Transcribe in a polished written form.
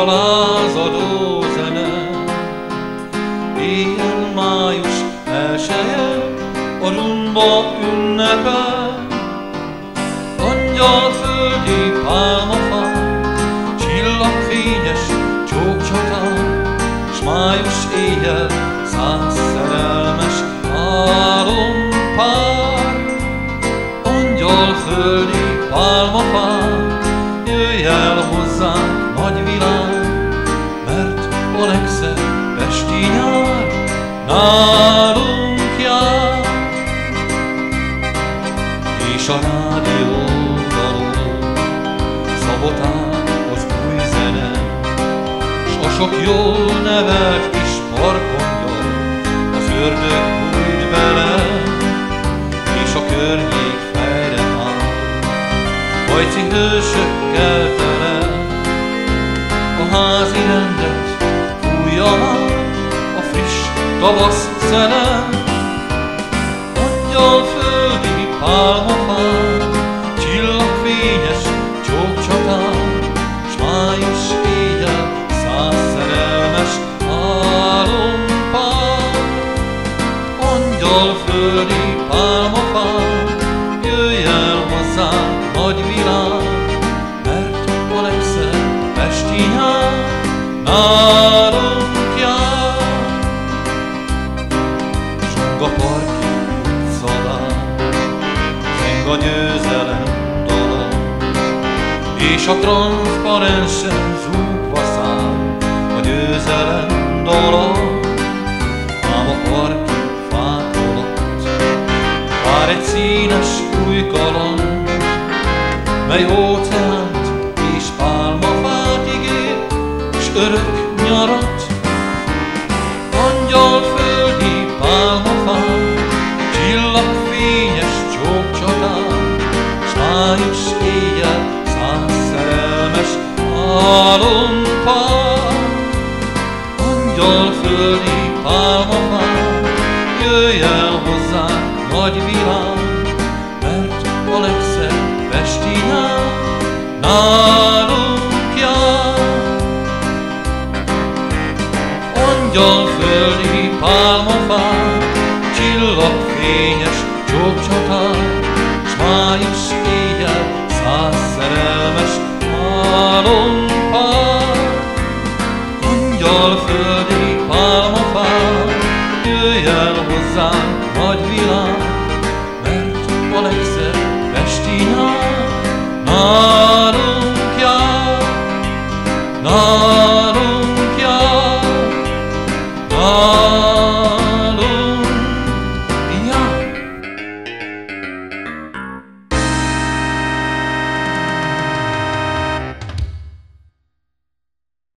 lázadó zene. Éjjel május elseje, a rumba ünnepel, angyalföldi pálmafák, csillagfényes csókcsatár, s május éjjel 100 szerelmes álompár. Angyalföldi pálmafák, jöjj el hozzánk, nagy világ, mert a legszebb pesti nyár nálunk jár. És a rádiódalon szabotál az új zene, s a sok jól nevelt kis parkondja az ördög bújt bele, és a környék fejre áll, hajci hősökkel tele. A házi rendet fújja már a friss tavasz szele. Angyalföldi pálmafák, csillagfényes csókcsatár, s május éjjel 100 szerelmes álompár. Angyalföldi pálmafák, jöjj el hozzánk, nagy világ, mert a legszebb pesti nyár nálunk jár. Zsong a parki utcalán, zeng a győzelem dala, és a transzparensen zúgva száll a győzelem dala. Ám a parki fák alatt vár egy színes új kaland, mely óceánt és pálmafát ígér, s örök nyarat. Angyalföldi pálmafák, csillagfényes csókcsatár, s május éjjel 100 szerelmes álompár. Angyalföldi pálmafák, jöjj el hozzánk, nagy világ, mert a legszebb pesti nyár nálunk jár. Angyalföldi pálmafák, csillagfényes csókcsatár, s május éjjel 100 szerelmes álompár. Angyalföldi pálmafák, jöjj el hozzánk, nagy világ, mert a legszebb pesti nyár nálunk